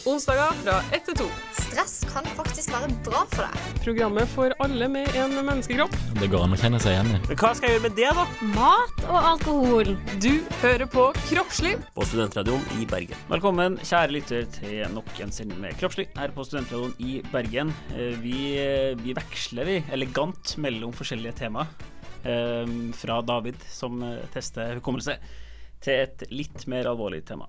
Onsdager fra 1 til 2. Stress kan faktisk være bra for deg. Programmet for alle med en menneskekropp. Det går an å kjenne seg igjen i. Men hva skal jeg gjøre med det da? Mat og alkohol. Du hører på Kroppslig På Studentradioen i Bergen. Velkommen, kjære lytter, til nok en sending med Kroppslig her på Studentradioen i Bergen. Vi veksler elegant mellom forskjellige tema. Fra David, som tester hukommelse, til et litt mer alvorlig tema.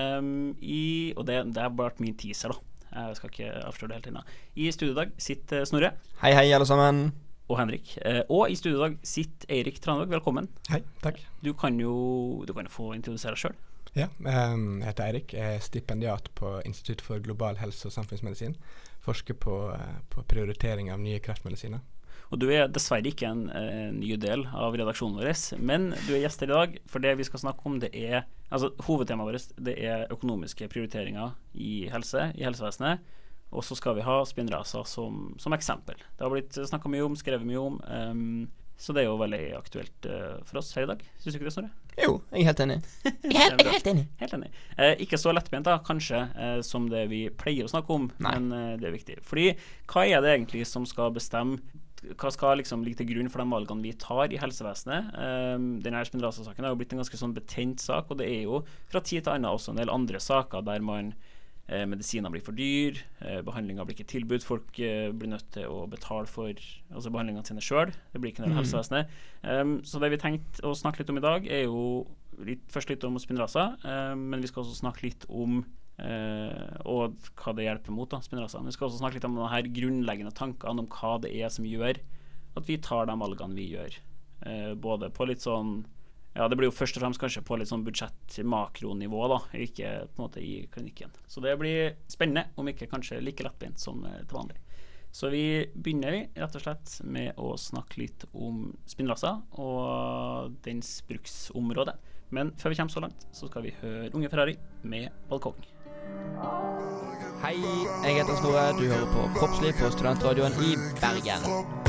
Og det har vært min teaser da. Jeg skal ikke avsløre det helt inn. I studiedag sitter Snorre. Hei alle sammen. Og Henrik. Og i studiedag sitter Eirik Tranvåg. Velkommen. Hei, takk. Du kan jo få introdusere deg selv. Ja, jeg heter Eirik. Jeg er stipendiat på Institutt for global helse og samfunnsmedisin. Forsker på prioritering av nye kreftmedisiner. Og du er dessverre ikke en ny del av redaksjonen vår, men du er gjest her i dag, for det vi skal snakke om det er, altså hovedtemaet vårt, det er økonomiske prioriteringer i helsevesenet, og så skal vi ha Spinraza som eksempel. Det har blitt snakket mye om, skrevet mye om, så det er jo veldig aktuelt for oss her i dag. Synes du ikke det, Snorre? Jo, jeg er helt enig. Helt enig. Helt enig. Ikke så lettbent da, kanskje, som det vi pleier å snakke om, men det er viktig. Fordi, hva er det egentlig som skal bestemme hva skal liksom ligge til grunn for de valgene vi tar i helsevesenet? Denne Spinraza-saken har jo blitt en ganske sånn betent sak, og det er jo fra tid til annen også en del andre saker der medisiner blir for dyr, behandlinger blir ikke tilbudt, folk blir nødt til å betale for behandlingene sine selv, det blir ikke noe helsevesenet. Så det vi tenkte å snakke litt om i dag er jo først litt om Spinraza, men vi skal også snakke litt om og hva det hjelper mot da, Spinraza. Vi skal også snakke litt om denne her grunnleggende tankene om hva det er som gjør at vi tar de valgene vi gjør, både på litt sånn, ja, det blir jo først og fremst kanskje på litt sånn budsjett-makronivå da, ikke på en måte i klinikken. Så det blir spennende, om ikke kanskje like lettbent som til vanlig. Så vi begynner rett og slett med å snakke litt om Spinraza og dens bruksområde. Men før vi kommer så langt, så skal vi høre Unge Ferrari med Balkong. Hei, jeg heter Snorre, du hører på Kroppslig på Studentradioen i Bergen.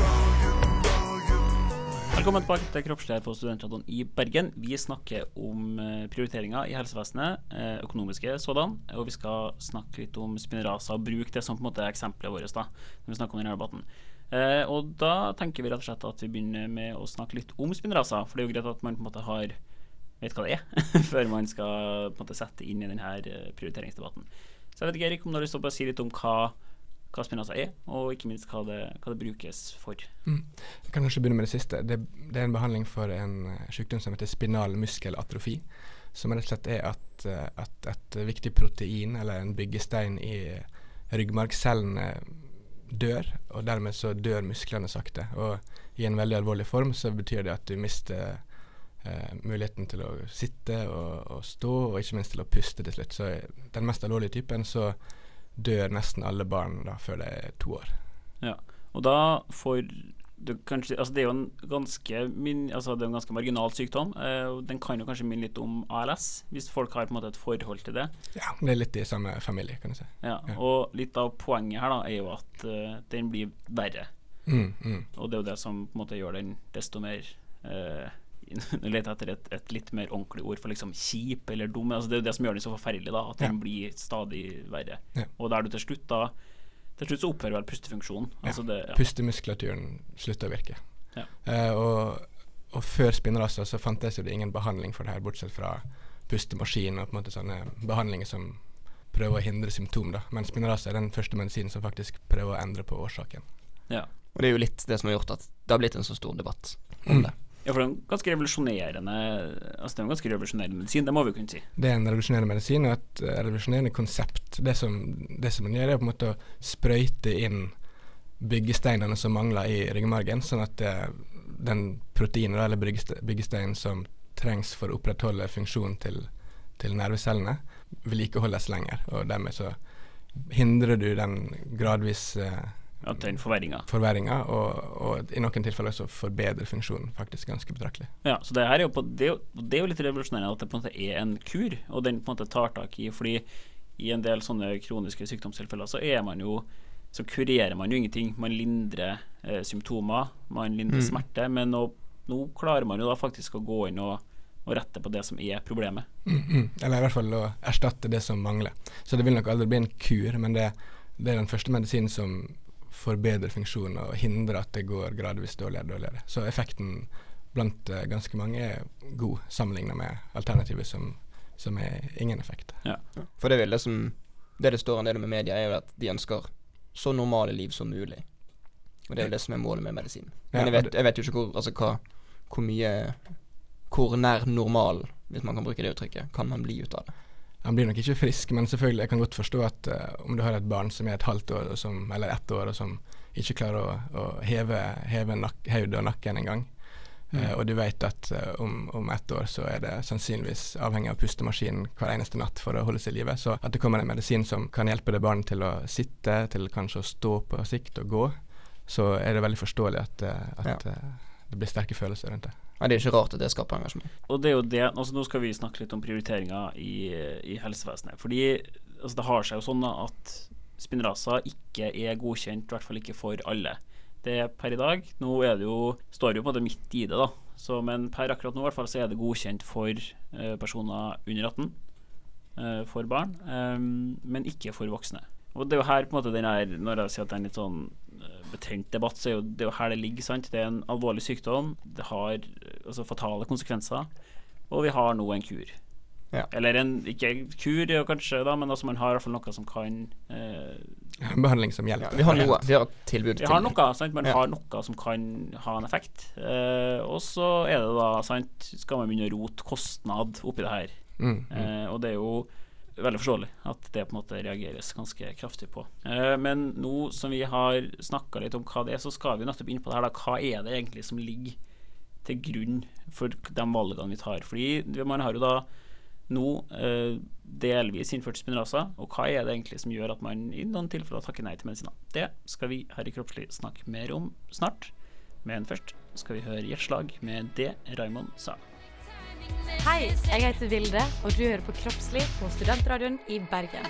Velkommen tilbake til Kroppslig her på Studentradioen i Bergen. Vi snakker om prioriteringer i helsevesenet, økonomiske sådan, og vi skal snakke litt om Spinraza og bruke det som på en måte eksempelet vårt da, når vi snakker om denne debatten. Og da tenker vi rett og slett at vi begynner med å snakke litt om Spinraza, for det er jo greit at man på en måte vet hva det er, før man skal på en måte sette inn i denne prioriteringsdebatten. Så jeg vet ikke, Erik, om du har lyst til å bare si litt om hva Spinraza er, og ikke minst hva det brukes for. Jeg kan kanskje begynne med det siste. Det er en behandling for en sykdom som heter spinal muskelatrofi, som rett og slett er at et viktig protein, eller en byggestein i ryggmargscellene dør, og dermed så dør musklene sakte. Og i en veldig alvorlig form så betyr det at du mister muligheten til å sitte og stå, og ikke minst til å puste til slutt. Så den mest alvorlige typen så dør nesten alle barn da, før de er 2 år. Ja, og da får du kanskje, altså det er jo en ganske marginal sykdom, og den kan jo kanskje minne litt om ALS, hvis folk har på en måte et forhold til det. Ja, det er litt i samme familie, kan jeg si. Ja, og litt av poenget her da, er jo at den blir verre. Og det er jo det som på en måte gjør den desto mer jeg leter etter et litt mer ordentlig ord for liksom kjip eller dum, altså det er jo det som gjør den så forferdelig da, at den blir stadig verre. Og der du til slutt så opphører vel pustefunksjonen. Altså pustemuskulaturen slutter å virke. Og før Spinraza så fantes jo det ingen behandling for det her, bortsett fra pustemaskin og på en måte sånne behandlinger som prøver å hindre symptom da. Men Spinraza er den første medisinen som faktisk prøver å endre på årsaken. Ja. Og det er jo litt det som har gjort at det har blitt en så stor debatt om det. Ja, for det er en ganske revolusjonerende medisin, det må vi kunne si. Det er en revolusjonerende medisin og et revolusjonerende konsept. Det som man gjør er på en måte å sprøyte inn byggesteinene som mangler i ryggmargen, sånn at den proteinen eller byggesteinen som trengs for å opprettholde funksjonen til nervecellene vil ikke holdes lenger, og dermed så hindrer du den gradvis at den forverringen og i noen tilfeller også forbedrer funksjonen faktisk ganske betraktelig. Ja, så det er jo litt revolusjonerende at det på en måte er en kur, og den på en måte tar tak i, fordi i en del sånne kroniske sykdomstilfeller så kurerer man jo ingenting, man lindrer symptomer, man lindrer smerte, men nå klarer man jo da faktisk å gå inn og å rette på det som problemet. Eller i hvert fall å erstatte det som mangler. Så det vil nok aldri bli en kur, men det er den første medisinen som forbedrer funksjonen og hindrer at det går gradvis dårligere. Så effekten blant ganske mange er god sammenlignet med alternativet som er ingen effekt. Ja. For det det står en del med media er jo at de ønsker så normale liv som mulig. Og det er jo det som er målet med medisin. Men jeg vet jo ikke hvor nær normal, hvis man kan bruke det uttrykket, kan man bli ut av det. Han blir nok ikke frisk, men selvfølgelig, jeg kan godt forstå at om du har et barn som er et halvt år, eller 1 år, og som ikke klarer å heve hodet og nakken en gang, og du vet at om 1 år så er det sannsynligvis avhengig av pustemaskinen hver eneste natt for å holde seg i livet, så at det kommer en medisin som kan hjelpe det barnet til å sitte, til kanskje å stå på sikt og gå, så er det veldig forståelig at det blir sterke følelser rundt det. Ja, det er ikke rart at det skaper engasjement. Og det er jo det, altså nå skal vi snakke litt om prioriteringer i helsevesenet, fordi det har seg jo sånn at Spinraza ikke er godkjent, i hvert fall ikke for alle. Det er per i dag, nå står det jo på det midt i det da, men per akkurat nå i hvert fall så er det godkjent for personer under 18, for barn, men ikke for voksne. Og det er jo her på en måte når jeg sier at det er en litt sånn betent debatt, så er det jo her det ligger, sant? Det er en alvorlig sykdom, det har fatale konsekvenser, og vi har nå en kur. Ja. Eller ikke kur kanskje da, men man har i hvert fall noe som kan en behandling som hjelper. Ja, vi har et tilbud. Vi har noe, sant? Man har noe som kan ha en effekt, og så er det da, sant? Skal man begynne å rote kostnad oppi det her. Og det er jo veldig forståelig at det på en måte reageres ganske kraftig på. Men nå som vi har snakket litt om hva det er, så skal vi nettopp inn på det her da. Hva er det egentlig som ligger til grunn for de valgene vi tar? Fordi man har jo da nå delvis innført Spinraza, og hva er det egentlig som gjør at man i noen tilfeller takker nei til medisiner? Det skal vi her i Kroppslig snakke mer om snart, men først skal vi høre Hjerteslag med det Raymond sa. Hei, jeg heter Vilde, og du hører på Kroppslig på Studentradioen i Bergen.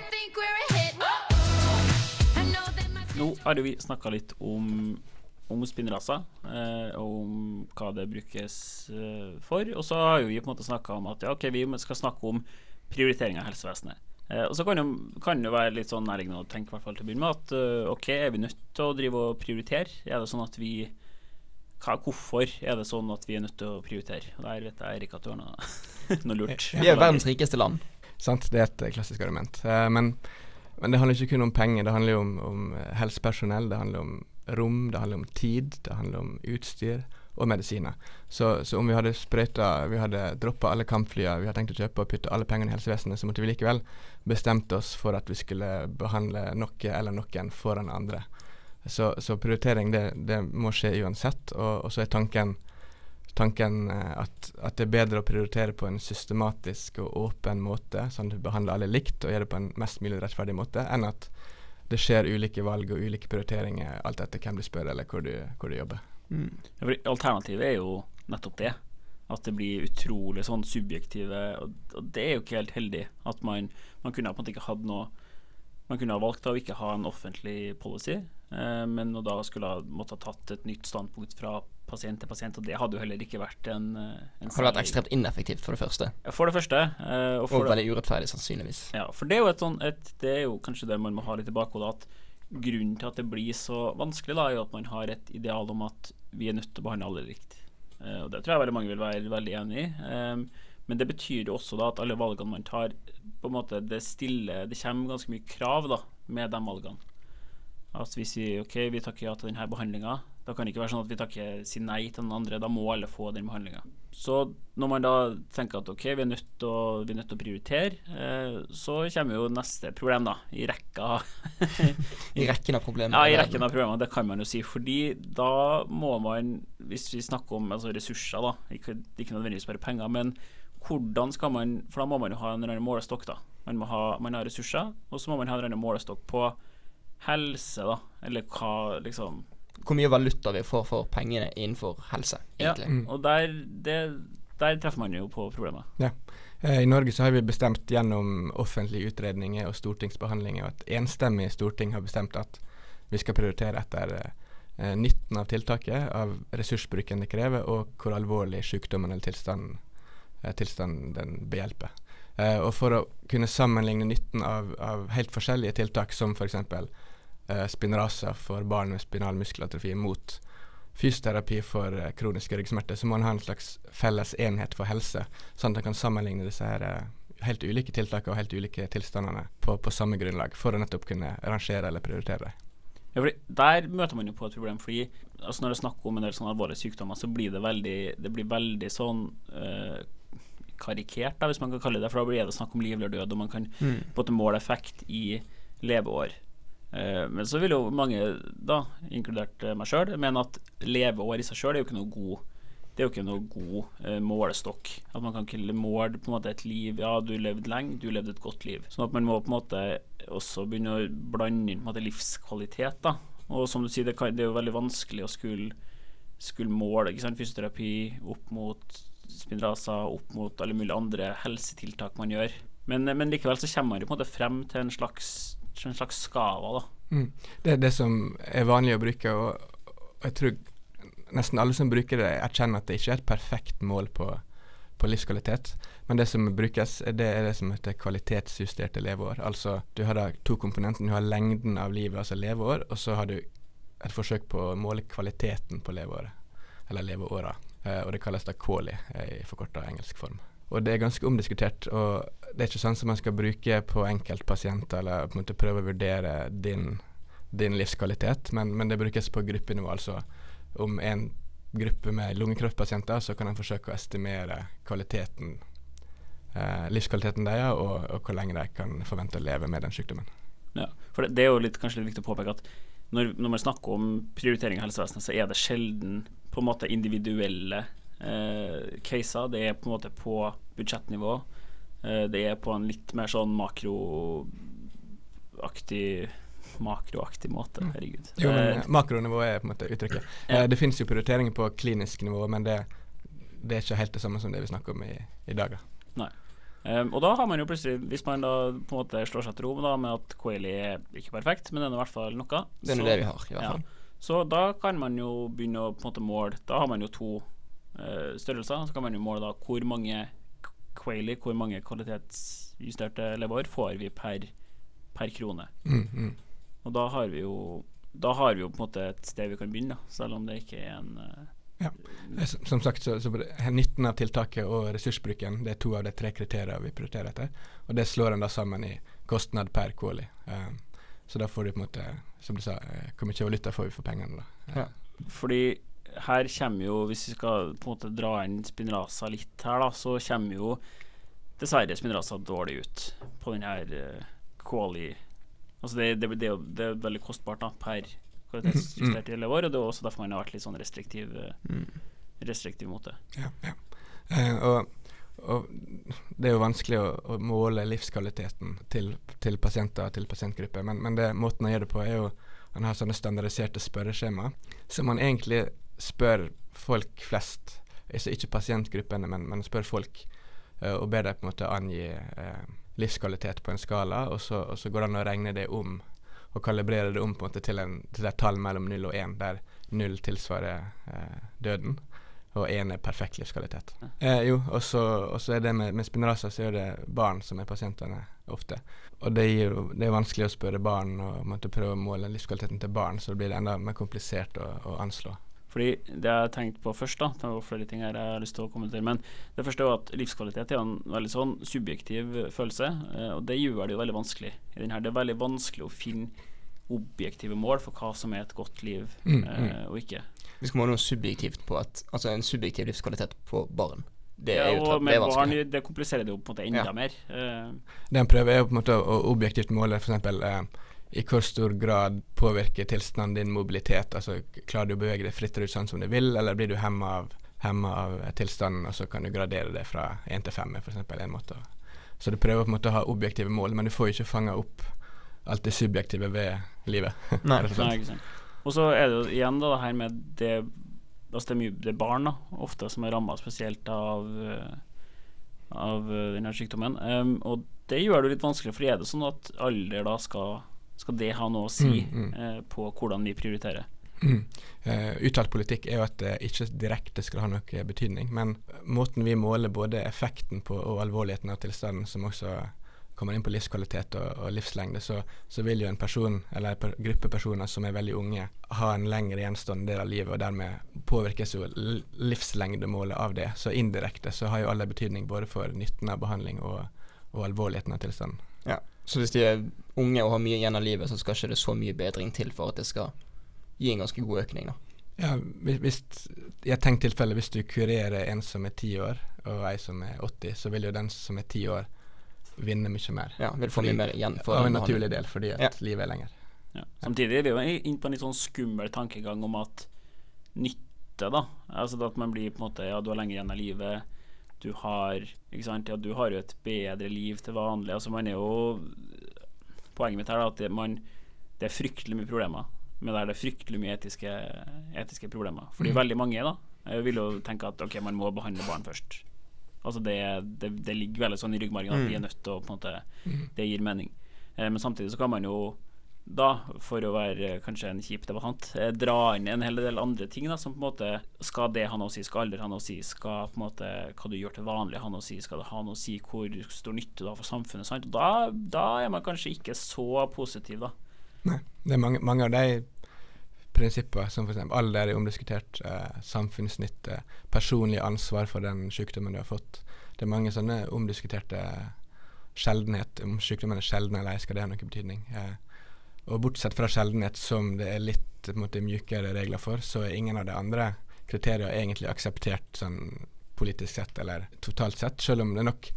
Nå har vi snakket litt om Spinraza, og om hva det brukes for, og så har vi på en måte snakket om at vi skal snakke om prioritering av helsevesenet. Og så kan det være litt sånn nærliggende å tenke i hvert fall til å begynne med at er vi nødt til å drive og prioritere? Er det sånn at hvorfor er det sånn at vi er nødt til å prioritere? Og der vet jeg Erik at du har noe lurt. Vi er verdens rikeste land. Sant, det er et klassisk argument. Men det handler ikke kun om penger, det handler jo om helsepersonell, det handler om rom, det handler om tid, det handler om utstyr og medisiner. Så om vi hadde vi hadde droppet alle kampflyer vi hadde tenkt å kjøpe og putte alle pengene i helsevesenet, så måtte vi likevel bestemt oss for at vi skulle behandle noe eller noen foran andre. Så prioritering det må skje uansett, og så er tanken at det er bedre å prioritere på en systematisk og åpen måte, sånn at du behandler alle likt og gjør det på en mest mulig rettferdig måte, enn at det skjer ulike valg og ulike prioriteringer alt etter hvem du spør eller hvor du jobber. Alternativet er jo nettopp det, at det blir utrolig sånn subjektive, og det er jo ikke helt heldig at man kunne på en måte ikke hatt noe. Man kunne ha valgt å ikke ha en offentlig policy, men da skulle ha måttet ha tatt et nytt standpunkt fra pasient til pasient, og det hadde jo heller ikke vært en det hadde vært ekstremt ineffektivt for det første. For det første. Og veldig urettferdig sannsynligvis. Ja, for det er jo det er jo kanskje det man må ha litt i bakhodet, at grunnen til at det blir så vanskelig da, er jo at man har et ideal om at vi er nødt til å behandle alle likt. Og det tror jeg veldig mange vil være veldig enig i. Men det betyr jo også da at alle valgene man tar, på en måte det kommer ganske mye krav da, med de valgene. Altså hvis vi takker ja til denne behandlingen, da kan det ikke være sånn at vi sier nei til den andre, da må alle få den behandlingen. Så når man da tenker at vi er nødt til å prioritere, så kommer jo neste problem da, i rekka. I rekken av problemer. Ja, i rekken av problemer, det kan man jo si, fordi da må man, hvis vi snakker om ressurser da, ikke nødvendigvis bare penger, men hvordan skal man, for da må man jo ha en eller annen målestokk da. Man har ressurser, og så må man ha en eller annen målestokk på helse da, eller hva liksom. Hvor mye valuta vi får for pengene innenfor helse, egentlig. Ja, og der treffer man jo på problemet. Ja. I Norge så har vi bestemt gjennom offentlige utredninger og stortingsbehandlinger, og et enstemmig storting har bestemt at vi skal prioritere etter nytten av tiltaket, av ressursbruken det krever, og hvor alvorlig sykdommen eller tilstanden tilstand den behjelper. Og for å kunne sammenligne nytten av helt forskjellige tiltak, som for eksempel Spinraza for barn med spinal muskelatrofi mot fysioterapi for kroniske ryggsmerter, så må man ha en slags felles enhet for helse, sånn at man kan sammenligne disse her helt ulike tiltak og helt ulike tilstandene på samme grunnlag, for å nettopp kunne rangere eller prioritere dem. Ja, fordi der møter man jo på et problem, fordi altså når jeg snakker om en del sånne alvorlige sykdommer, så blir det blir veldig sånn karikert, da, hvis man kan kalle det, for da blir det snakk om liv eller død, og man kan på en måte måle effekt i leveår. Men så vil jo mange, da, inkludert meg selv, mene at leveår i seg selv er jo ikke noe god målestokk. At man kan ikke måle på en måte et liv, ja, du levde lenge, du levde et godt liv. Sånn at man må på en måte også begynne å blande inn på en måte livskvalitet, da. Og som du sier, det er jo veldig vanskelig å skulle måle, ikke sant, fysioterapi opp mot Spinraza, opp mot alle mulige andre helsetiltak man gjør. Men likevel så kommer man jo på en måte frem til en slags skala, da. Det er det som er vanlig å bruke, og jeg tror nesten alle som bruker det erkjenner at det ikke er et perfekt mål på livskvalitet, men det som brukes det er det som heter kvalitetsjusterte leveår. Altså du har da to komponenter, du har lengden av livet, altså leveår, og så har du et forsøk på å måle kvaliteten på leveåret, eller leveåra, og det kalles da QALY i forkortet engelsk form. Og det er ganske omdiskutert, og det er ikke sånn som man skal bruke på enkeltpasienter, eller på en måte prøve å vurdere din livskvalitet, men det brukes på gruppenivå, altså om en gruppe med lungekreftpasienter, så kan man forsøke å estimere kvaliteten, livskvaliteten deres, og hvor lenge de kan forvente å leve med den sykdommen. Ja, for det er jo kanskje litt viktig å påpeke at når man snakker om prioritering av helsevesenet, så er det sjelden på en måte individuelle caser. Det er på en måte på budsjettnivå. Det er på en litt mer sånn makroaktig måte, herregud. Jo, men makronivå er på en måte uttrykket. Det finnes jo prioriteringer på klinisk nivå, men det er ikke helt det samme som det vi snakker om i dag. Nei. Og da har man jo plutselig, hvis man da på en måte slår seg til ro med at QALY er ikke perfekt, men det er i hvert fall noe. Det er det vi har, i hvert fall. Så da kan man jo begynne å på en måte måle, da har man jo to størrelser, så kan man jo måle da hvor mange QALY, hvor mange kvalitetsjusterte leveår får vi per krone. Og da har vi jo på en måte et sted vi kan begynne, selv om det ikke er en Ja, som sagt så nytten av tiltaket og ressursbruken, det er to av de 3 kriterier vi prioriterer etter, og det slår en da sammen i kostnad per QALY. Så da får du på en måte, som du sa, hvor mye valuta får vi for pengene da. Fordi her kommer jo, hvis vi skal på en måte dra inn Spinraza litt her da, så kommer jo dessverre Spinraza dårlig ut på den her QALY. Altså det er veldig kostbart da, per kvalitetsjustert leveår, og det er også derfor man har vært litt sånn restriktiv mot det. Ja. Og det er jo vanskelig å måle livskvaliteten til pasienter, til pasientgrupper, men det måten å gjøre det på er jo, man har sånne standardiserte spørreskjema, så man egentlig spør folk flest, ikke pasientgruppene, men spør folk, og ber deg på en måte angi livskvalitet på en skala, og så går det an å regne det om, og kalibrere det om på en måte til et tall mellom 0 og 1, der 0 tilsvarer døden, og 1 er perfekt livskvalitet. Og så er det med Spinraza, så er det barn som er pasientene ofte. Og det er vanskelig å spørre barn, og måtte prøve å måle livskvaliteten til barn, så det blir enda mer komplisert å anslå. Fordi det jeg har tenkt på først da, det var flere ting her jeg har lyst til å kommentere, men det første er jo at livskvalitet er en veldig sånn subjektiv følelse, og det gjør det jo veldig vanskelig i den her. Det er veldig vanskelig å finne objektive mål for hva som er et godt liv, og ikke. Vi skal måle noe subjektivt på altså en subjektiv livskvalitet på barn. Det er jo og med barn, det kompliserer det jo på en måte enda mer. Den prøver er jo på en måte å objektivt måle, for eksempel, i hvor stor grad påvirker tilstanden din mobilitet, altså klarer du å bevege deg fritt ut sånn som du vil, eller blir du hemmet av tilstanden, og så kan du gradere det fra 1 til 5, for eksempel, en måte. Så du prøver på en måte å ha objektive mål, men du får ikke fanget opp alt det subjektive ved livet. Nei, ikke sant. Og så er det jo igjen da, det her med det, altså det er barn da, ofte som er rammet spesielt av denne sykdommen, og det gjør det litt vanskelig, for er det sånn at alder da skal det ha noe å si på hvordan vi prioriterer? Uttalt politikk er jo at det ikke direkte skal ha noe betydning, men måten vi måler både effekten på og alvorligheten av tilstanden, som også kommer inn på livskvalitet og livslengde, så vil jo en person, eller en gruppe personer som er veldig unge, ha en lengre gjenstående del av livet, og dermed påvirkes jo livslengdemålet av det. Så indirekte så har jo alle betydning både for nytten av behandling og alvorligheten av tilstanden. Ja, så hvis de er unge og har mye igjen av livet, så skal ikke det så mye bedring til for at det skal gi en ganske god økning da. Ja, hvis i et tenkt tilfelle, hvis du kurerer en som er 10 år, og en som er 80, så vil jo den som er 10 år vinne mye mer. Ja, vil få mye mer igjen for av en naturlig del, fordi at livet er lenger. Ja. Samtidig er vi jo inn på en litt sånn skummel tankegang om at nytte da, altså at man blir på en måte, du har lenger igjen av livet, du har, ikke sant, du har jo et bedre liv til vanlig, altså man er jo, poenget mitt her da, at det er fryktelig mye problemer, men det er fryktelig mye etiske problemer, fordi veldig mange da, vil jo tenke at ok, man må behandle barn først. Altså det ligger veldig sånn i ryggmargen at vi er nødt til å på en måte, det gir mening. Men samtidig så kan man jo da, for å være kanskje en kjip debattant, dra inn en hel del andre ting da, som på en måte, skal det ha noe å si, skal aldri ha noe å si, skal på en måte, hva du gjør til vanlig ha noe å si, skal det ha noe å si hvor stor nytte du har for samfunnet, sant? Og da er man kanskje ikke så positiv da. Nei, det er mange av de prinsipper, som for eksempel alder er omdiskutert, samfunnsnytte, personlig ansvar for den sykdommen du har fått. Det er mange sånne omdiskuterte sjeldenhet, om sykdommen er sjelden eller skal det ha noen betydning. Og bortsett fra sjeldenhet, som det er litt på en måte, mjukere regler for, så er ingen av de andre kriterier egentlig akseptert sånn politisk sett eller totalt sett, selv om det nok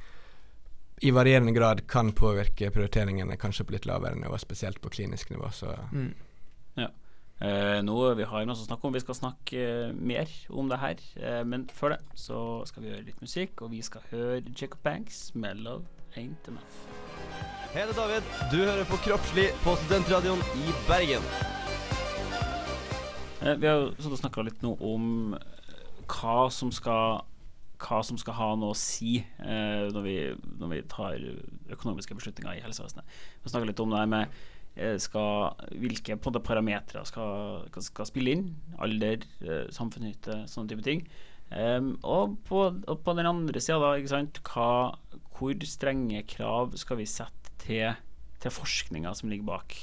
i varierende grad kan påvirke prioriteringene kanskje på litt lavere nivå, spesielt på klinisk nivå. Så. Ja. Nå vi har masse å snakke om, vi skal snakke mer om det her, men før det så skal vi høre litt musikk, og vi skal høre Jacob Banks med Love Ain't Enough. Hei, det er David. Du hører på Kroppslig på Studentradioen i Bergen. Vi har jo snakket litt nå om hva som skal ha noe å si når vi tar økonomiske beslutninger i helsevesenet. Vi har snakket litt om det her med hvilke på det parametre skal spille inn, alder, samfunnsnytte, sånne type ting. Og på den andre siden da, ikke sant, hvor strenge krav skal vi sette til forskningen som ligger bak?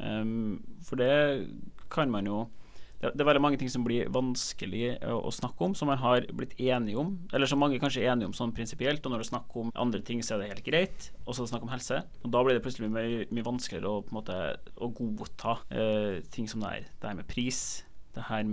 For det kan man jo, det er veldig mange ting som blir vanskelig å snakke om, som man har blitt enige om, eller som mange kanskje er enige om sånn prinsipielt, og når du snakker om andre ting så er det helt greit, og så snakker om helse, og da blir det plutselig mye vanskeligere å, på en måte, å godta ting som det her med pris, det her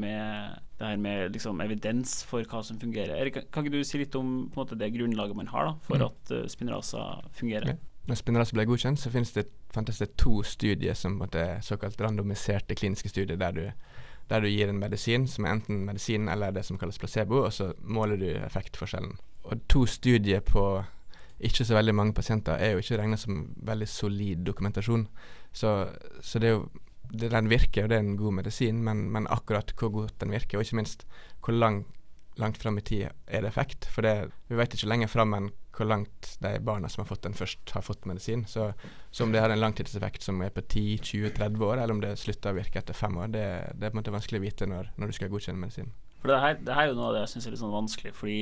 med liksom evidens for hva som fungerer. Erik, kan ikke du si litt om på en måte, det grunnlaget man har da, for at Spinraza fungerer? Okay. Når Spinraza ble godkjent, så finnes det 2 studier som er såkalt randomiserte kliniske studier, der du gir en medisin som er enten medisin eller det som kalles placebo, og så måler du effektforskjellen. Og 2 studier på ikke så veldig mange pasienter er jo ikke regnet som veldig solid dokumentasjon. Så det er jo, den virker, og det er en god medisin, men akkurat hvor godt den virker, og ikke minst hvor langt frem i tid er det effekt. For vi vet ikke lenger frem enn hvor langt de barna som har fått den først har fått medisin. Så om det har en langtidseffekt som er på 10, 20, 30 år, eller om det slutter å virke etter 5 år, det er på en måte vanskelig å vite når du skal godkjenne medisin. For det her er jo noe av det jeg synes er litt sånn vanskelig, fordi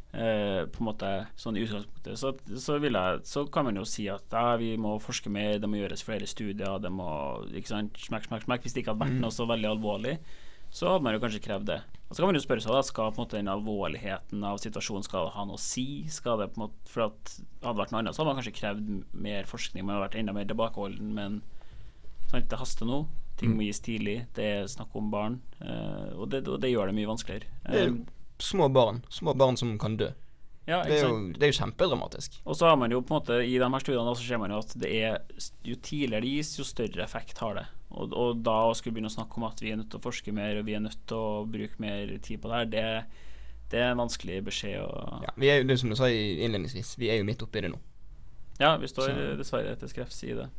på en måte sånn i utgangspunktet så kan man jo si at vi må forske mer, det må gjøres flere studier, det må, ikke sant, smekk, hvis det ikke hadde vært noe så veldig alvorlig, så hadde man jo kanskje krevd det. Og så kan man jo spørre seg da, skal på en måte den alvorligheten av situasjonen skal ha noe å si, skal det på en måte, for at det hadde vært noe annet, så hadde man kanskje krevd mer forskning, man hadde vært enda mer tilbakeholden, men sant, det haster nå, ting må gis tidlig, det er snakk om barn, og det gjør det mye vanskeligere. Det er små barn som kan dø. Ja, det er jo kjempedramatisk. Og så har man jo på en måte, i de her studiene så ser man jo at det jo tidligere det gis, jo større effekt har det. Og da skulle begynne å snakke om at vi er nødt til å forske mer, og vi er nødt til å bruke mer tid på det her, det er en vanskelig beskjed. Ja, vi er jo, det som du sa innledningsvis, vi er jo midt oppe i det nå. Ja, vi står dessverre etter Skrefs side.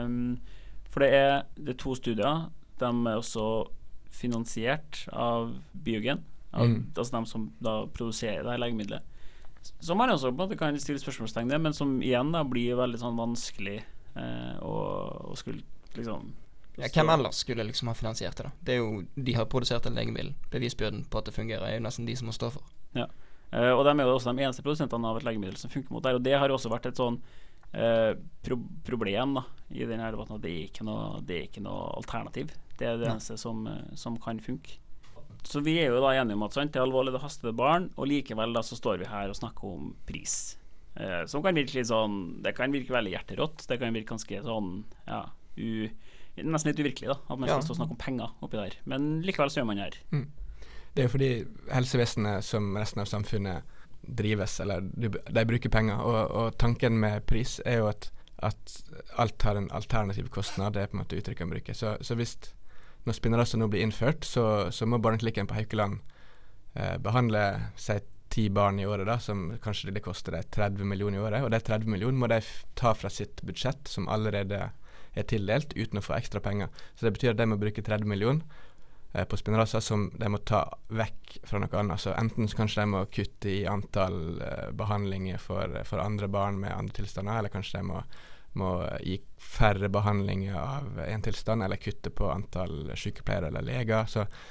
For det er 2 studier, de er også finansiert av Biogen, altså de som da produserer det her legemiddelet. Så man også på en måte kan stille spørsmålstegn det, men som igjen da blir veldig sånn vanskelig å skulle liksom Hvem ellers skulle liksom ha finansiert det da? Det er jo, de har produsert en legemiddel. Bevisbyrden på at det fungerer er jo nesten de som må stå for. Ja, og de er jo også de eneste produsentene av et legemiddel som funker mot det, og det har også vært et sånn problem da, i denne debatten, at det er ikke noe alternativ. Det er det eneste som kan funke. Så vi er jo da enige om at det er alvorlig, det haster barn, og likevel da så står vi her og snakker om pris. Som kan virke litt sånn, det kan virke veldig hjerterått, det kan virke ganske sånn, ja, nesten litt uvirkelig da, at man skal stå og snakke om penger oppi der. Men likevel så gjør man her. Det er jo fordi helsevesenet som resten av samfunnet drives, eller de bruker penger, og tanken med pris er jo at alt har en alternativ kostnad, det er på en måte uttrykket man bruker. Så hvis når Spinraza nå blir innført, så må barneklinikken på Haukeland behandle seg 10 barn i året da, som kanskje det koster deg 30 millioner i året, og de 30 millioner må de ta fra sitt budsjett, som allerede er tildelt, uten å få ekstra penger. Så det betyr at de må bruke 30 millioner på Spinraza som de må ta vekk fra noe annet. Så enten så kanskje de må kutte i antall behandlinger for andre barn med andre tilstander, eller kanskje de må gi færre behandlinger av en tilstand, eller kutte på antall sykepleiere eller leger.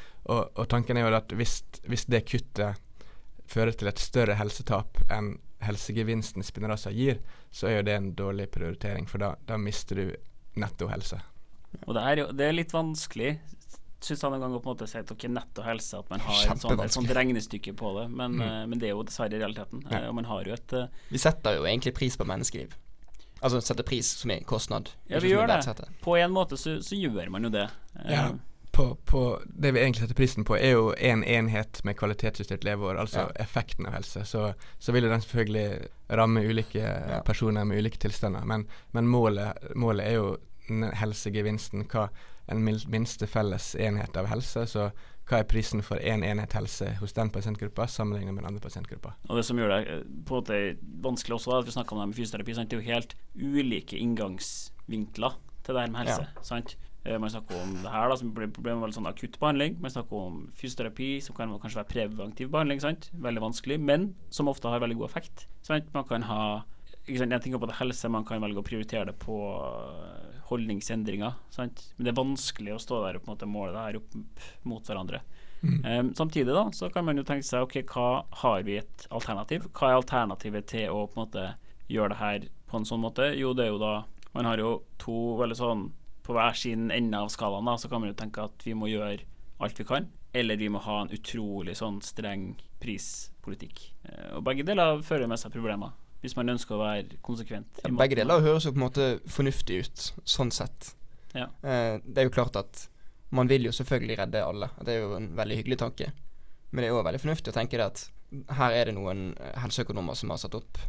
Og tanken er jo at hvis det kuttet fører til et større helsetap enn helsegevinsten Spinraza gir, så er jo det en dårlig prioritering, for da mister du netto helse. Og det er litt vanskelig, synes jeg noen gang å på en måte si at netto helse, at man har et sånt regnestykke på det, men det er jo dessverre realiteten. Og man har jo vi setter jo egentlig pris på menneskeliv. Altså setter pris som er kostnad. Ja, vi gjør det. På en måte så gjør man jo det. Ja, på det vi egentlig setter prisen på er jo en enhet med kvalitetsjustert leveår, altså effekten av helse. Så vil jo den selvfølgelig ramme ulike personer med ulike tilstander, men målet er jo helsegevinsten, hva en minste felles enhet av helse, så hva er prisen for en enhet helse hos den pasientgruppa sammenlignet med andre pasientgrupper. Og det som gjør det på en måte vanskelig også, at vi snakker om det med fysioterapi, sant? Det er jo helt ulike inngangsvinkler til det her med helse, sant? Man snakker om det her da, som blir problemet sånn akutt behandling, man snakker om fysioterapi, som kan kanskje være preventiv behandling, sant? Veldig vanskelig, men som ofte har veldig god effekt, sant? Man kan ha, ikke sant, jeg tenker på det helse, man kan velge å prioritere det på holdningsendringer, sant? Men det er vanskelig å stå der og på en måte måle det her opp mot hverandre. Samtidig da, så kan man jo tenke seg, ok, hva har vi et alternativ? Hva er alternativet til å på en måte gjøre det her på en sånn måte? Jo, det er jo da, man har jo to veldig sånn, på hver sin ende av skalaen da, så kan man jo tenke at vi må gjøre alt vi kan, eller vi må ha en utrolig sånn streng prispolitikk. Og begge deler fører med seg problemer, hvis man ønsker å være konsekvent. Ja, begge deler høres jo på en måte fornuftig ut, sånn sett. Ja. Det er jo klart at man vil jo selvfølgelig redde alle, det er jo en veldig hyggelig tanke. Men det er jo veldig fornuftig å tenke det at her er det noen helseøkonomer som har satt opp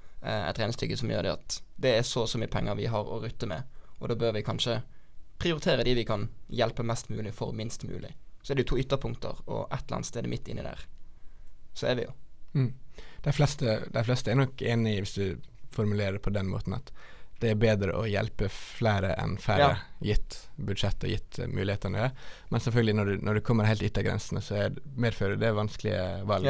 et regnestykke som gjør det at det er så mye penger vi har å rutte med, og da bør vi kanskje prioritere de vi kan hjelpe mest mulig for minst mulig. Så er det jo 2 ytterpunkter, og et eller annet sted midt inni der. Så er vi jo. De fleste er nok enige hvis du formulerer på den måten at det er bedre å hjelpe flere enn færre, gitt budsjett og gitt mulighetene. Men selvfølgelig når du kommer helt yttergrensene, så medfører det vanskelige valg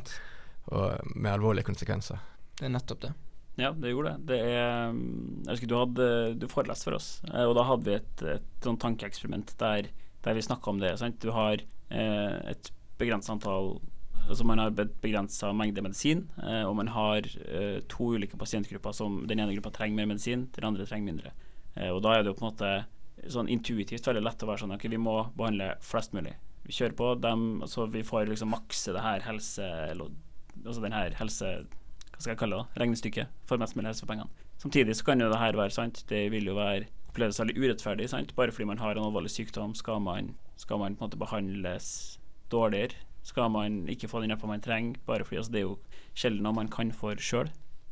og med alvorlige konsekvenser. Det er nettopp det. Ja, det gjorde det. Jeg husker du foreleste for oss, og da hadde vi et sånn tankeeksperiment der vi snakket om det, sant? Du har et begrenset antall, altså man har begrenset mengde medisin, og man har 2 ulike pasientgrupper som den ene gruppa trenger mer medisin, den andre trenger mindre. Og da er det jo på en måte sånn intuitivt veldig lett å være sånn, ok, vi må behandle flest mulig. Vi kjører på dem, så vi får liksom makse det her altså den her helse, hva skal jeg kalle det, regnestykket for mest mulig helse for pengene. Samtidig så kan jo det her være sant, det vil jo oppleves veldig urettferdig, sant, bare fordi man har en alvorlig sykdom skal man på en måte behandles dårligere, skal man ikke få den hjelpa man trenger, bare fordi altså, det er jo sjelden noe man kan for selv.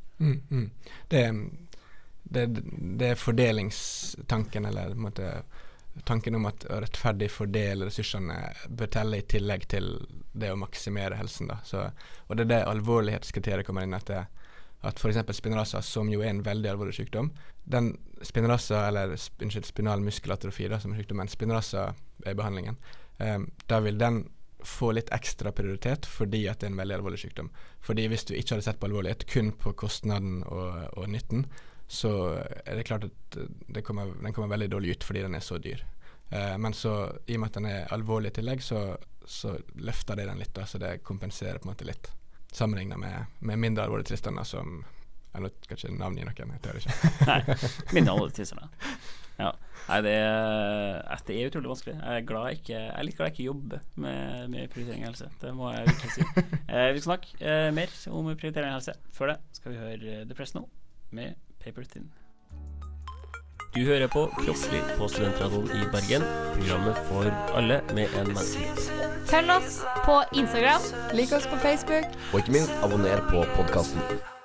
Det er fordelingstanken, eller på en måte tanken om at å rettferdig fordele ressursene bør telle i tillegg til det å maksimere helsen da. Og det er det alvorlighetskriteriet kommer inn at for eksempel Spinraza, som jo er en veldig alvorlig sykdom, den Spinraza, eller spinal muskelatrofi da, som er sykdommen, Spinraza er behandlingen, da vil den få litt ekstra prioritet fordi at det er en veldig alvorlig sykdom. Fordi hvis du ikke hadde sett på alvorlighet kun på kostnaden og nytten, så er det klart at den kommer veldig dårlig ut fordi den er så dyr. Men så, i og med at den er alvorlig i tillegg, så løfter det den litt, da, så det kompenserer på en måte litt. Sammenlignet med mindre alvorlige tilstander som jeg skal ikke navngi noen, jeg tør ikke. Nei, mindre alvorlige tilstander. Ja. Nei, det er utrolig vanskelig. Jeg er litt glad jeg ikke jobber med prioritering av helse. Det må jeg virkelig si. Vi skal snakke mer om prioritering av helse. Før det skal vi høre The Press nå med Paper Thin. Du hører på Kroppslig på Studentradioen i Bergen, programmet for alle med en menneske. Følg oss på Instagram. Lik oss på Facebook. Og ikke minst, abonner på podcasten.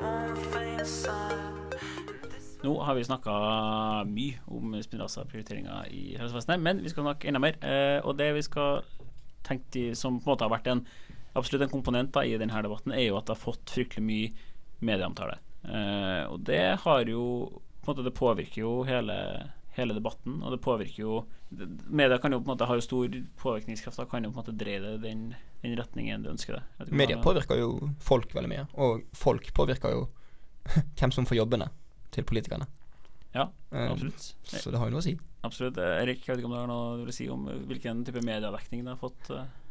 Nå har vi snakket mye om spinrasa-prioriteringer i helsevesenet, men vi skal snakke enda mer, og det vi skal tenke som på en måte har vært absolutt en komponent da, i denne debatten, er jo at det har fått fryktelig mye medieomtale. Og det har jo på en måte, det påvirker jo hele debatten, og det påvirker jo media kan jo på en måte ha stor påvirkningskraft, da kan jo på en måte dreie det den retningen du ønsker det. Media påvirker jo folk veldig mye, og folk påvirker jo hvem som får jobbene til politikerne. Ja, absolutt. Så det har jo noe å si. Absolutt. Erik, jeg vet ikke om du har noe du vil si om hvilken type mediedekning det har fått?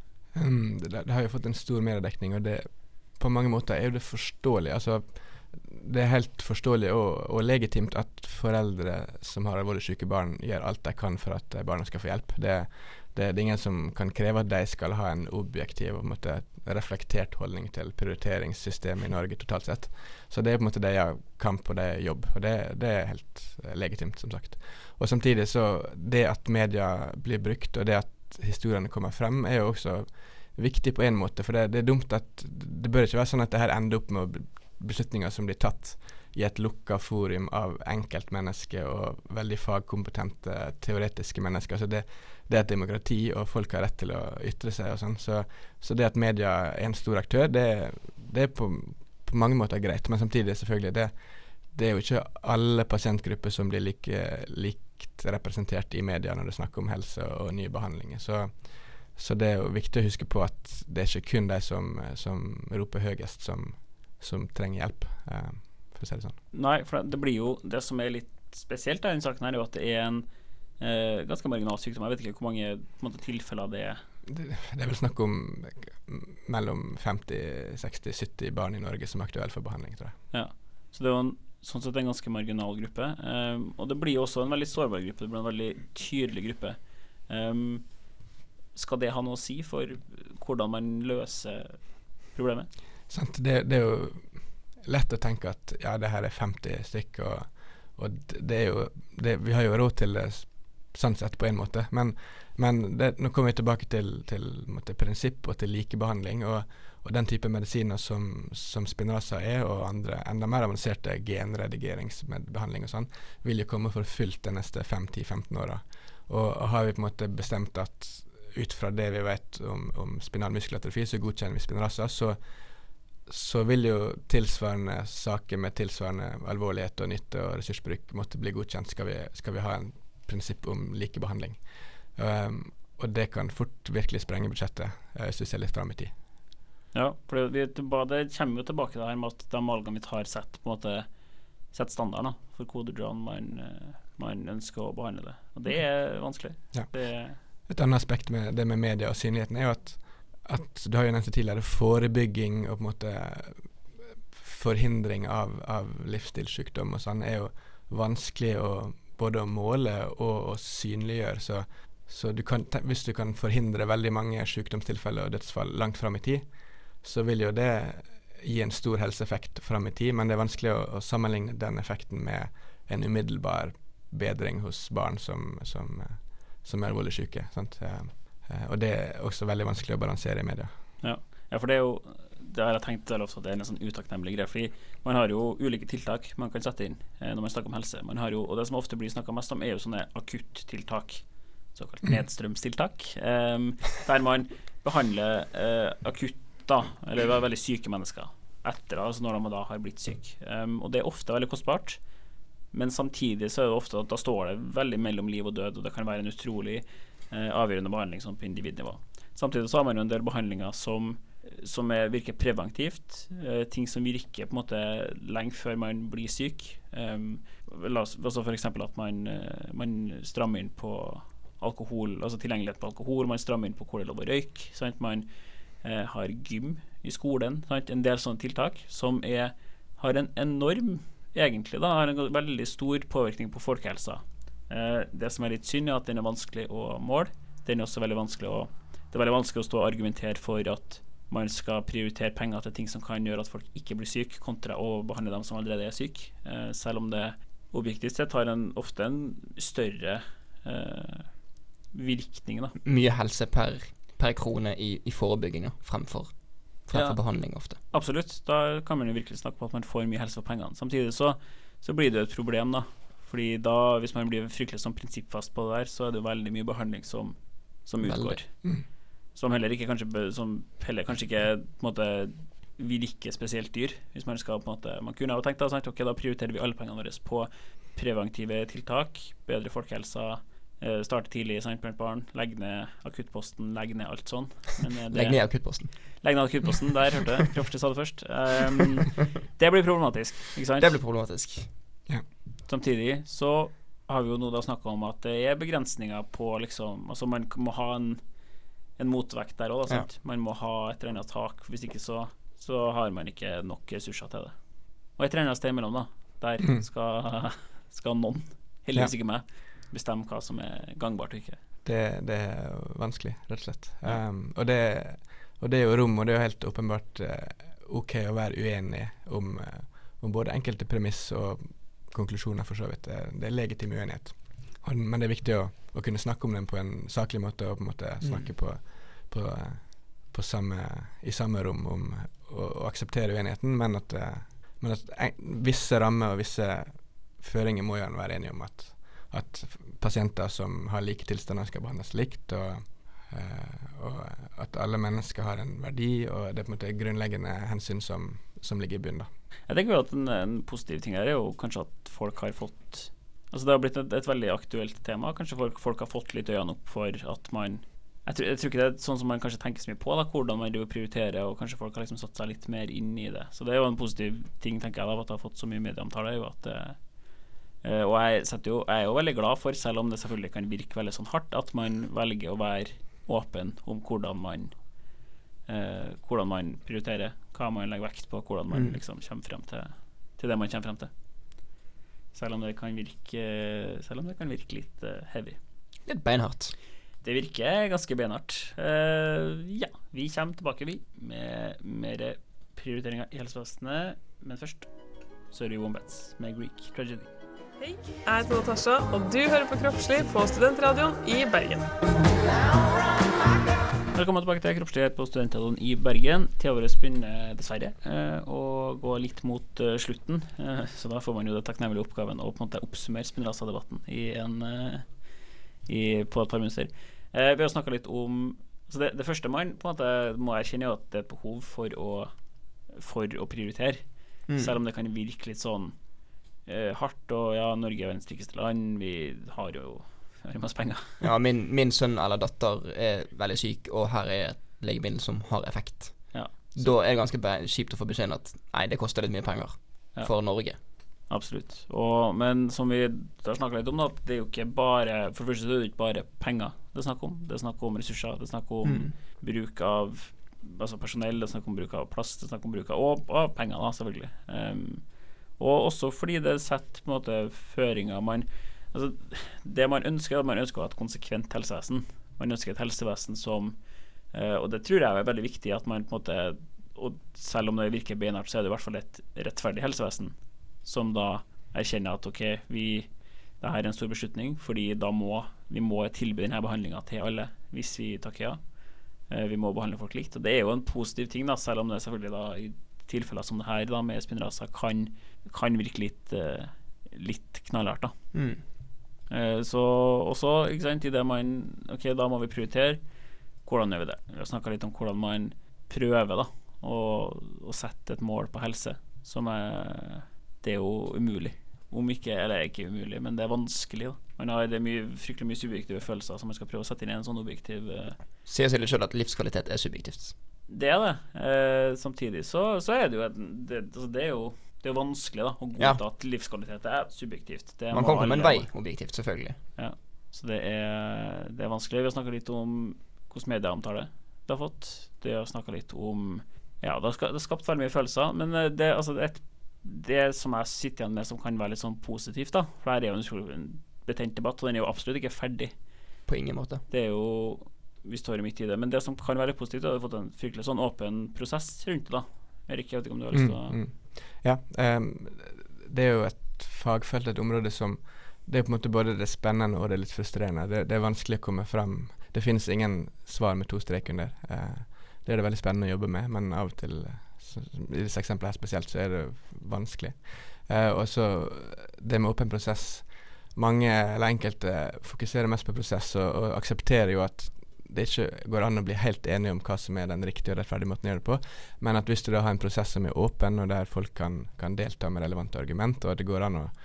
Det har jo fått en stor mediedekning, og det på mange måter er jo det forståelig. Altså, det er helt forståelig og legitimt at foreldre som har alvorlig syke barn gjør alt de kan for at barna skal få hjelp. Det er ingen som kan kreve at de skal ha en objektiv og reflektert holdning til prioriteringssystemet i Norge totalt sett. Så det er på en måte deres kamp og deres jobb, og det er helt legitimt, som sagt. Og samtidig så det at media blir brukt, og det at historiene kommer frem, er jo også viktig på en måte, for det er dumt at det bør ikke være sånn at det her ender opp med beslutninger som blir tatt i et lukket forum av enkeltmennesker og veldig fagkompetente teoretiske mennesker. Så det er et demokrati, og folk har rett til å ytre seg og sånn. Så det at media er en stor aktør, det er på mange måter greit, men samtidig selvfølgelig, det er jo ikke alle pasientgrupper som blir likt representert i media når det snakker om helse og nye behandlinger. Så det er jo viktig å huske på at det er ikke kun de som roper høyest som trenger hjelp, for å si det sånn. Nei, for det blir jo, det som er litt spesielt i denne saken her, er jo at det er en ganske marginal sykdom. Jeg vet ikke hvor mange på en måte, tilfeller det er. Det er vel snakk om mellom 50, 60, 70 barn i Norge som er aktuelle for behandling, tror jeg. Ja, så det er jo sånn sett en ganske marginal gruppe, og det blir jo også en veldig sårbar gruppe, det blir en veldig tydelig gruppe. Skal det ha noe å si for hvordan man løser problemet? Sant, det er jo lett å tenke at ja, det her er 50 stykk, og det er jo vi har jo råd til det sånn sett på en måte, men nå kommer vi tilbake til prinsipp og til likebehandling, og den type medisiner som Spinraza er, og andre enda mer avanserte genredigeringsbehandling og sånn, vil jo komme for fullt de neste 5-10-15 åra. Og har vi på en måte bestemt at ut fra det vi vet om spinal muskelatrofi, så godkjenner vi Spinraza, så vil jo tilsvarende saker med tilsvarende alvorlighet og nytte og ressursbruk måtte bli godkjent, skal vi ha en prinsipp om likebehandling. Og det kan fort virkelig sprenge budsjettet, hvis du ser litt frem i tid. Ja, for det kommer jo tilbake det her med at de valgene vi tar sett standarden for hvordan man ønsker å behandle det. Og det er vanskelig. Ja. Et annet aspekt med det med media og synligheten er jo at du har jo nevnt tidligere forebygging og på en måte forhindring av livsstilssykdom og sånn er jo vanskelig både å måle og å synliggjøre, så hvis du kan forhindre veldig mange sykdomstilfeller og dødsfall langt frem i tid, så vil jo det gi en stor helseeffekt frem i tid, men det er vanskelig å sammenligne den effekten med en umiddelbar bedring hos barn som er alvorlig syke, sant? Og det er også veldig vanskelig å balansere i media. Ja, for det er jo det har jeg tenkt ofte at det er en sånn utakknemlig greie, fordi man har jo ulike tiltak man kan sette inn når man snakker om helse. Man har jo, og det som ofte blir snakket mest om er jo sånne akuttiltak, såkalt nedstrømstiltak, der man behandler akutt eller veldig syke mennesker etter, altså når de da har blitt syk. Og det er ofte veldig kostbart, men samtidig så er det ofte at da står det veldig mellom liv og død, og det kan være en utrolig avgjørende behandling sånn på individnivå. Samtidig så har man jo en del behandlinger som virker preventivt, ting som virker på en måte lenge før man blir syk. Altså for eksempel at man strammer inn på alkohol, altså tilgjengelighet på alkohol, man strammer inn på hvor det er lov å røyke, sant? Man har gym i skolen, sant? En del sånne tiltak som har en enorm, egentlig da, har en veldig stor påvirkning på folkehelsa. Det som litt synd at den vanskelig å måle. Den også veldig vanskelig det er veldig vanskelig å stå og argumentere for at man skal prioritere penger til ting som kan gjøre at folk ikke blir syke, kontra å behandle dem som allerede er syke. Selv om det objektivt sett har ofte en større virkning da. Mye helse per krone i forebygging fremfor behandling ofte. Absolutt. Da kan man jo virkelig snakke på at man får mye helse for pengene. Samtidig så blir det et problem da. Fordi da, hvis man blir fryktelig som prinsippfast på det der, så det veldig mye behandling som utgår. Som heller kanskje ikke på en måte virker spesielt dyr. Hvis man skal på en måte, man kunne ha tenkt da prioriterer vi alle pengene våre på preventive tiltak, bedre folkehelsa, starte tidlig i barn, legge ned akuttposten, legge ned alt sånn. Legge ned akuttposten. Legge ned akuttposten, der hørte jeg. Kroppslig sa det først. Det blir problematisk, ikke sant? Det blir problematisk. Ja. Samtidig så har vi jo nå da snakket om at det begrensninger på liksom, altså man må ha en motvekt der også da, sant? Man må ha et eller annet tak, hvis ikke så har man ikke nok ressurser til det. Og et eller annet sted imellom da, der skal noen, heldigvis ikke meg, bestemme hva som gangbart og ikke. Det vanskelig, rett og slett. Og det jo rom, og det jo helt åpenbart ok å være uenig om både enkelte premiss og konklusjoner for så vidt. Det legitim uenighet. Men det viktig å kunne snakke om den på en saklig måte, og på en måte snakke i samme rom om å akseptere uenigheten, men at visse rammer og visse føringer må jo være enige om at pasienter som har like tilstander skal behandles likt, og at alle mennesker har en verdi, og det på en måte grunnleggende hensyn som ligger i bunnen da. Jeg tenker jo at en positiv ting her jo kanskje at folk har fått, altså det har blitt et veldig aktuelt tema, kanskje folk har fått litt øynene opp for at man, jeg tror ikke det sånn som man kanskje tenker så mye på da, hvordan man prioriterer, og kanskje folk har liksom satt seg litt mer inn i det, så det jo en positiv ting tenker jeg da, at det har fått så mye medieomtale, jo at og jeg jo veldig glad for, selv om det selvfølgelig kan virke veldig sånn hardt, at man velger å være åpen om hvordan man prioriterer, hva man legger vekt på, hvordan man liksom kommer frem til det man kommer frem til. Selv om det kan virke litt heavy. Litt beinhardt. Det virker ganske beinhardt. Ja, vi kommer tilbake med mer prioriteringer i helsevesenet, men først så det Wombats med Greek Tragedy. Hei, jeg heter Natasha, og du hører på Kroppslig på Studentradioen i Bergen. Velkommen tilbake til Kroppslig på Studentradioen i Bergen. Tida vår begynner dessverre å gå litt mot slutten, så da får man jo det takknemlige oppgaven å på en måte oppsummere Spinraza-debatten på et par minutter. Vi har snakket litt om, så det første man på en måte må erkjenne jo at det et behov for å prioritere, selv om det kan virke litt sånn hardt, og ja, Norge verdens rikeste land, vi har jo masse penger. Ja, min sønn eller datter veldig syk, og her et legemiddel som har effekt. Ja, da det ganske kjipt å få beskjeden at nei, det koster litt mye penger for Norge. Absolutt. Men som vi har snakket litt om da, det jo ikke bare, for det første så det ikke bare penger det snakker om. Det snakker om ressurser, det snakker om bruk av personell, det snakker om bruk av plass, det snakker om bruk av penger da, selvfølgelig. Og også fordi det setter på en måte føringer det man ønsker å ha et konsekvent helsevesen. Man ønsker et helsevesen som og det tror jeg veldig viktig at man på en måte, og selv om det virker beinhardt, så det i hvert fall et rettferdig helsevesen som da erkjenner at ok, det her en stor beslutning, fordi da vi må tilby denne behandlingen til alle hvis vi takker ja. Vi må behandle folk likt, og det jo en positiv ting da, selv om det selvfølgelig da i tilfeller som det her da, med Spinraza kan virke litt knallhardt da. Så også, ikke sant, i det ok, da må vi prioritere, hvordan gjør vi det? Vi har snakket litt om hvordan man prøver da, å sette et mål på helse, som det jo umulig, om ikke, eller ikke umulig, men det vanskelig da. Det fryktelig mye subjektive følelser som man skal prøve å sette inn i en sånn objektiv Sier seg litt selv at livskvalitet subjektivt. Det det. Samtidig så det jo det jo vanskelig da, å godta at livskvalitet subjektivt. Man kan komme en vei objektivt, selvfølgelig. Ja. Så det er vanskelig. Vi har snakket litt om hvordan medieomtale det har fått. Det har snakket litt om ja, det har skapt veldig mye følelser, men det som jeg sitter igjen med som kan være litt sånn positivt da, for det er jo en betent debatt, og den er jo absolutt ikke ferdig. På ingen måte. Det er jo, vi står midt i det, men det som kan være litt positivt, er at vi har fått en fryktelig sånn åpen prosess rundt det da. Erik, jeg vet ikke om du har lyst til å... Ja, det er jo et fagfelt, et område som det er på en måte både det spennende og det litt frustrerende. Det er vanskelig å komme frem. Det finnes ingen svar med 2 strek under. Det er det veldig spennende å jobbe med, men av og til, i disse eksemplene her spesielt, så er det vanskelig. Og så det med åpen prosess, mange eller enkelte fokuserer mest på prosess og aksepterer jo at det ikke går an å bli helt enige om hva som er den riktige og rettferdige måten å gjøre det på, men at hvis du da har en prosess som er åpen, og der folk kan delta med relevante argument, og at det går an å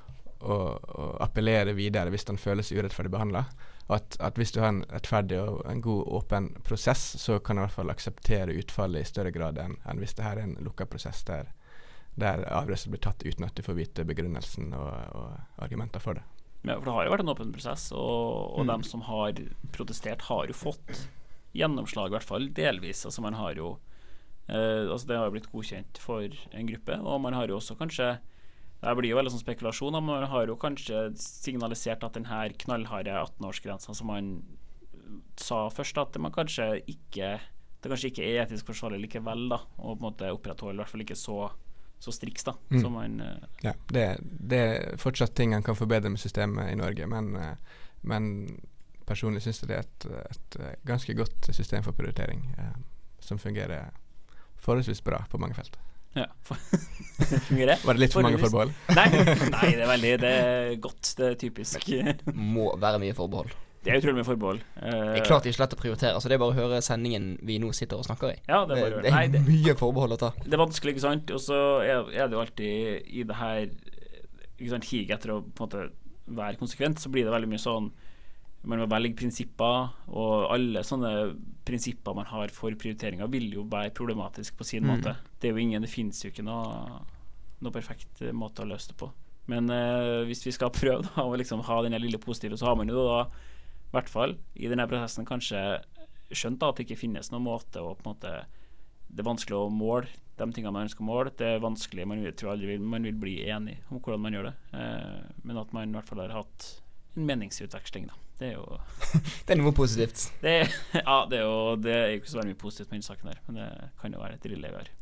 appellere videre hvis den føles urettferdig behandlet, at hvis du har en rettferdig og en god åpen prosess, så kan du i hvert fall akseptere utfallet i større grad enn hvis det her er en lukket prosess der avgjørelser blir tatt uten at du får vite begrunnelsen og argumenter for det. Ja, for det har jo vært en åpen prosess, og dem som har protestert har jo fått gjennomslag, i hvert fall delvis. Altså man har jo altså det har jo blitt godkjent for en gruppe, og man har jo også kanskje, det blir jo veldig sånn spekulasjon, men man har jo kanskje signalisert at den her knallharde 18-årsgrensen som man sa først, at det kanskje ikke er etisk forsvarlig likevel da, og på en måte opprettholde i hvert fall ikke så striks da, som man... Ja, det er fortsatt ting man kan forbedre med systemet i Norge, men personlig synes jeg det er et ganske godt system for prioritering, som fungerer forholdsvis bra på mange felt. Ja, fungerer det? Var det litt for mange forbehold? Nei, det er godt, det er typisk. Må være mye forbehold. Det er utrolig mye forbehold. Det er klart ikke slett å prioritere, så det er bare å høre sendingen vi nå sitter og snakker i. Ja, det er det er mye forbehold å ta. Det er vanskelig, ikke sant? Og så er det jo alltid i det her, ikke sant, hig etter å på en måte være konsekvent, så blir det veldig mye sånn, man må velge prinsipper, og alle sånne prinsipper man har for prioriteringer vil jo være problematisk på sin måte. Det er jo det finnes jo ikke noe perfekt måte å løse det på. Men hvis vi skal prøve da, å liksom ha denne lille positive, så har man jo da i hvert fall i denne prosessen kanskje skjønt da, at det ikke finnes noen måte å på en måte, det er vanskelig å måle de tingene man ønsker å måle, det er vanskelig, tror aldri man vil bli enig om hvordan man gjør det, men at man i hvert fall har hatt en meningsutveksling da, det er jo det er noe positivt. Det er jo ikke så veldig mye positivt med denne saken her, men det kan jo være et lille vi har.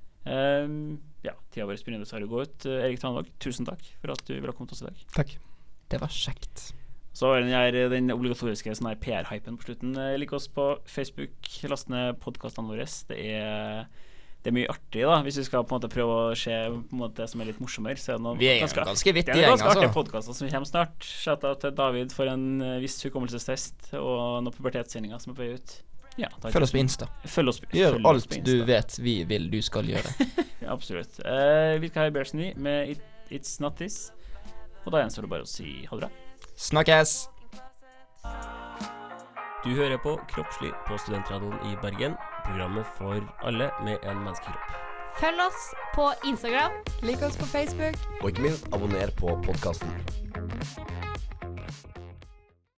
Ja, tiden vår begynner dessverre å gå ut. Erik Tranvåg, tusen takk for at du ville komme til oss i dag. Takk. Det var kjekt. Så er den obligatoriske sånn her PR-hypen på slutten. Lik oss på Facebook, last ned podcastene våre. Det er mye artig da, hvis vi skal på en måte prøve å se på en måte det som er litt morsommere. Så er vi er ganske vittige gjeng, ganske artige podcaster som kommer snart. Shout-out til David for en viss hukommelsestest og noen pubertetssendinger som er på vei ut. Ja, følg oss på Insta. Gjør alt du vet vi vil du skal gjøre. Ja, absolutt. Vi skal ha Bears Knee med It's Not This. Og da gjenstår det bare å si ha det bra. Snakkes! Du hører på Kroppslig på Studentradioen i Bergen. Programmet for alle med en menneskekropp. Følg oss på Instagram. Lik oss på Facebook. Og ikke minst abonner på podcasten.